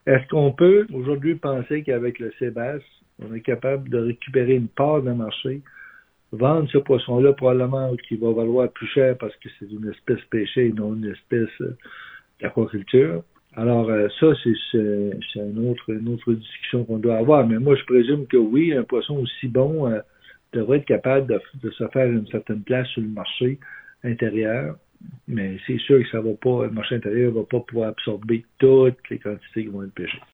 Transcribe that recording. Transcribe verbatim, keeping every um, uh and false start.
Est-ce qu'on peut aujourd'hui penser qu'avec le Sébastien, on est capable de récupérer une part de marché, vendre ce poisson-là probablement qui va valoir plus cher parce que c'est une espèce pêchée et non une espèce euh, d'aquaculture. Alors euh, ça, c'est, c'est, c'est une, autre, une autre discussion qu'on doit avoir. Mais moi, je présume que oui, un poisson aussi bon euh, devrait être capable de, de se faire une certaine place sur le marché intérieur. Mais c'est sûr que ça va pas, le marché intérieur ne va pas pouvoir absorber toutes les quantités qui vont être pêchées.